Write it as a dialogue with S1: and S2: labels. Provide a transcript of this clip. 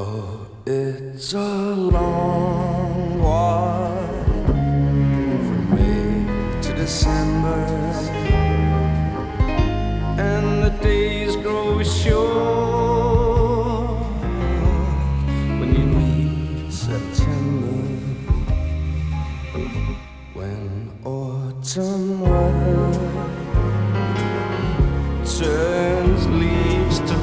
S1: Oh, it's a long walk from May to December, and the days grow short when you meet September. When autumn